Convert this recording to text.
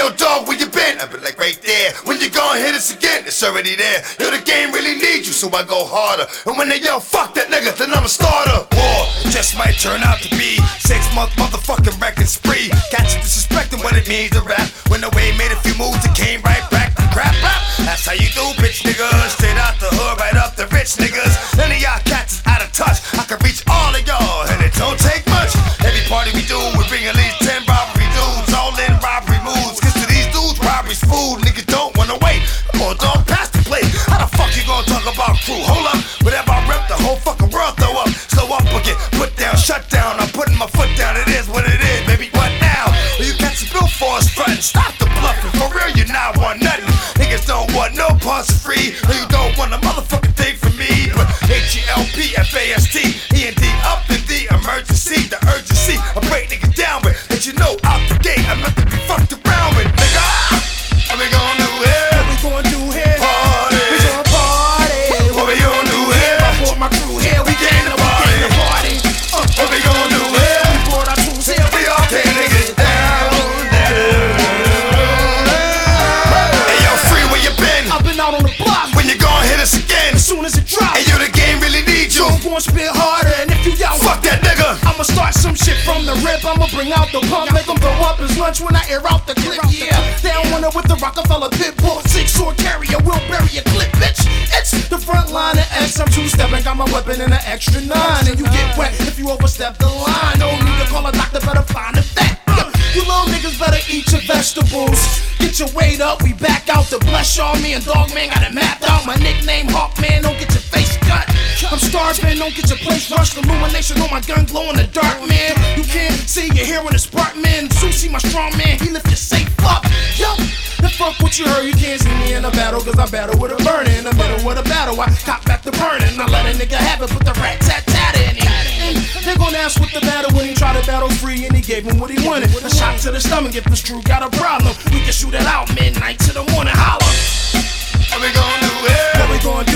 yo dog, where you been? I be like right there. When you gon' hit us again? It's already there. Yo, the game really needs you, so I go harder. And when they yell fuck that nigga, then I'm a starter. War, it just might turn out to be 6-month motherfucking record spree. Got you disrespecting what it means to rap. When the way made a few moves, it came right back to crap rap. That's how you do, bitch niggas. Straight out the hood, right up the rich niggas. None of y'all cats is out of touch. I can reach all of y'all, and it don't take much. Every party we do, we bring at least 10 robbery dudes. All in robbery moves. Cause to these dudes, robbery's food. Niggas don't wanna wait. Come on, dog, pass the plate. How the fuck you gonna talk about crew? Hold up. Whatever I rep, the whole fucking world throw up. Slow up or get put down, shut down. I'm putting my foot down. It is what it is, baby. What now? Well, you cats are built for us frontin'. Stop the bluffing. For real, you not want nothing. Niggas don't want no parts for free. No, you don't want a motherfucking thing from me. But HELPFAST, END up in the emergency. The urgency, I break niggas down with. That you know out the gate, I'm not to be fucked around with. Nigga, what we gon' do here? What we gon' do here? Party. We gon' party. What we gon' do here? I brought my crew here. We came to party. What we gon' do here? We brought our tools here. We all tear niggas down. Hey yo, free, where you been? I've been out on the block. When you gon' hit us again? As soon as it drops. Hey yo, the game really needs you. I'm gon' spit harder, and if you y'all Fuck that nigga. I'ma start some shit from the rip. I'ma bring out the pump, make them throw up his lunch when I air out the clip. Yeah, they don't want it with the Rockefeller pit bull. 6-sword carrier, we'll bury a clip, bitch. It's the front line of X. I'm two-stepping, got my weapon in an extra 9. And you get wet if you overstep the line. No need to call a doctor, better find a vet. You little niggas better eat your vegetables. Get your weight up, we back out to bless y'all. Me and Dogman got it mapped out. My nickname Hawkman, don't get your face cut. I'm starving, don't get your place rushed. Illumination on my gun, glow in the dark, man. You can't see, you're hearing the spark, man. Susie, my strong man, he lift your safe up. Yo, the fuck what you heard, you can't see me in a battle. Cause I battle with a burner in the middle of the battle. I cop back the burning, I let a nigga have it, put the rat-tat-tat in it. And they're gonna ask what the battle when he tried to battle free and he gave him what he wanted. A shot to the stomach if the screw got a problem. We can shoot it out midnight to the morning, holler. What we gon' do here? What we gonna do